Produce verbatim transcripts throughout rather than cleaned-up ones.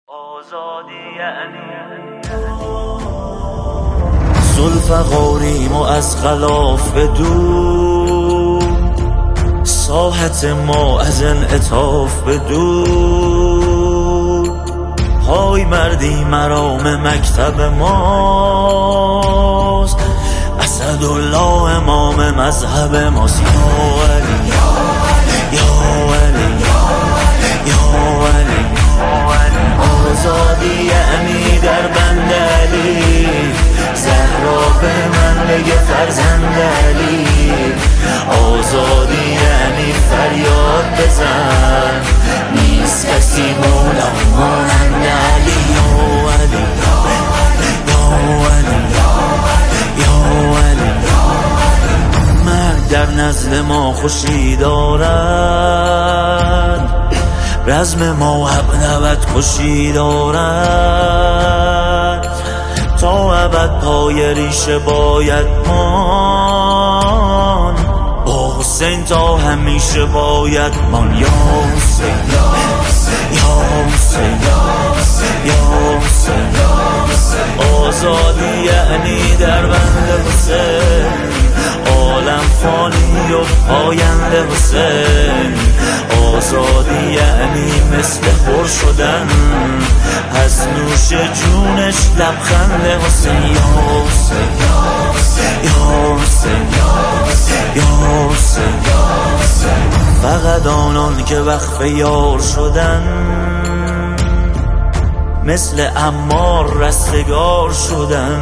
آزادی یعنی ذوالفقاریم و از خلاف به دور، ساحت ما از انعطاف به دور. های مردی مرام مکتب ماست، اسدالله امام مذهب ماست. یا علی یا علی یا علی، آزادی یعنی در بند علی، زهرا به من بگه فرزند علی. آزادی یعنی فریاد بزن، نیست کسی مولا مانند علی. یا علی یا علی یا علی، مرگ در نزل ما خوشی دارد، رزم ما حق نبد کشی دارد. تا ابد پای ریشه باید مان، با حسین تا همیشه باید مان. یا حسین یا حسین یا حسین، آزادی یعنی در بند حسین، عالم فانی و پاینده حسین. آزادی یعنی مثل خور شدن، از نوش جونش لبخند حسین. یا حسین یا حسین یا حسین، فقط آنان که وقف یار شدن، مثل عمار رستگار شدن.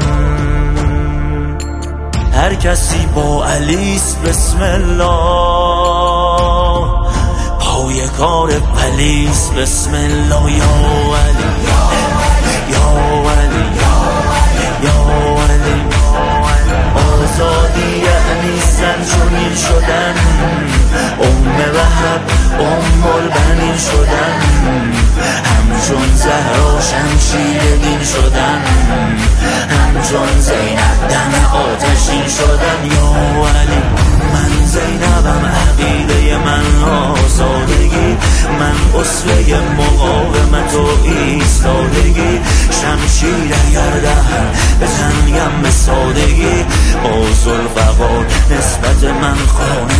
هر کسی با علیست بسم الله، پای کار پلیس بسم الله. یا علی یا علی یا علی، آزادی یعنی زن چنین شدن، ام وهب ام البنین شدن، همچون زهرا شمشیر دین شدن، همچون زینب دم آتشین شدن. یا علی من زینبم، عقیده من آزادگی، من اصله مقاومت و ایستادگی. شمشیر اگر دهر بزنیم به سادگی، با ذوالفقار نسبت من خانه